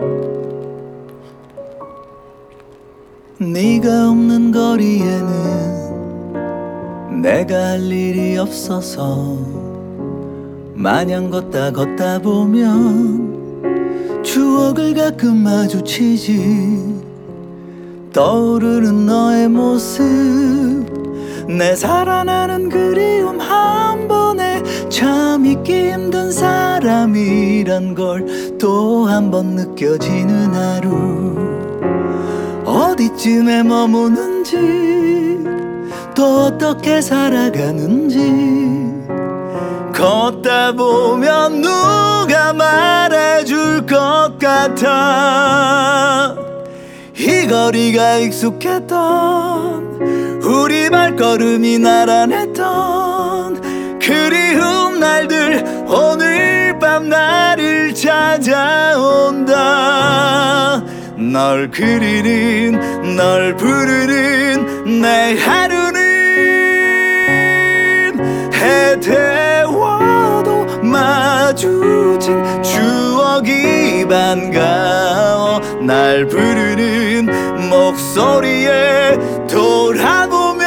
네가 없는 거리에는 내가 할 일이 없어서 마냥 걷다 보면 추억을 가끔 마주치지. 떠오르는 너의 모습, 내 살아나는 그리움 한 번에 참 잊기 힘든 사람이란 걸 또 한 번 느껴지는 하루. 어디쯤에 머무는지 또 어떻게 살아가는지 걷다 보면 누가 말해줄 것 같아. 이 거리가 익숙했던 우리 발걸음이 나란했던 그리운 날들 오늘 밤 나를 찾아온다. 널 그리는 널 부르는 내 하루는 해태워도 마주친 추억이 반가워. 날 부르는 목소리에 돌아보면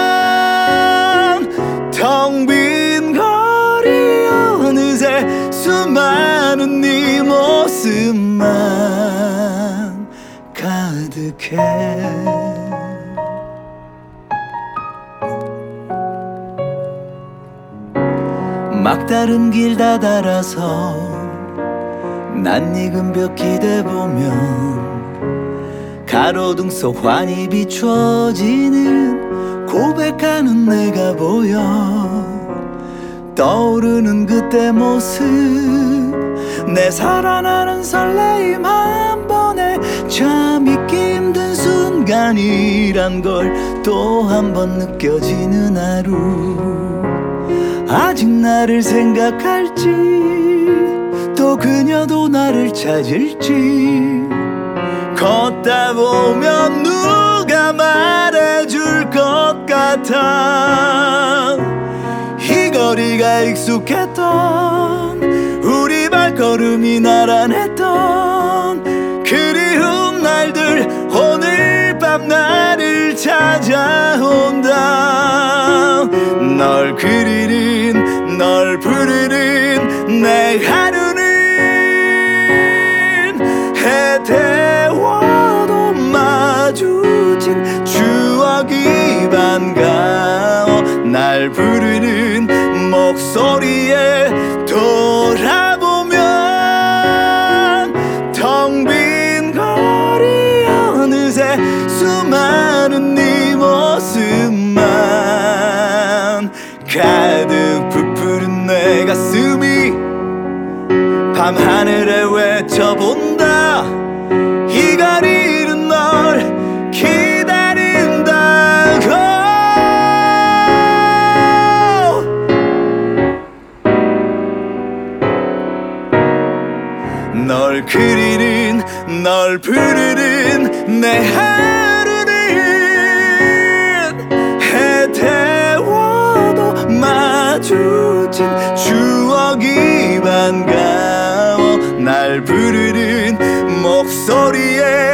텅 빈 거리 어느새 수많은 네 모습만 가득해. 막다른 길 다달아서 낯익은 벽 기대보면 가로등 속 환히 비춰지는 고백하는 내가 보여. 떠오르는 그때 모습, 내 살아나는 설레임 한 번에 참 잊기 힘든 순간이란 걸 또 한 번 느껴지는 하루. 아직 나를 생각할지 또 그녀도 나를 찾을지 걷다 보면 누가 말해줄 것 같아. 이 거리가 익숙했던 우리 발걸음이 나란했던 그리운 날들 오늘 밤 나를 찾아온다. 널 그리는 널 부르는 내 하루는 해태워도 마주친 추억이 반가워. 날 부르는 목소리에 돌아보면 텅 빈 거리 어느새 수많은 네 모습만 가득 부풀은 내 가슴이 밤하늘에 외쳐본다. 이 거리는 널 기다린다고. 널 그리는 널 부르는 내 하루는 해태워도 마주친 추억이 반가워. 날 부르는 목소리에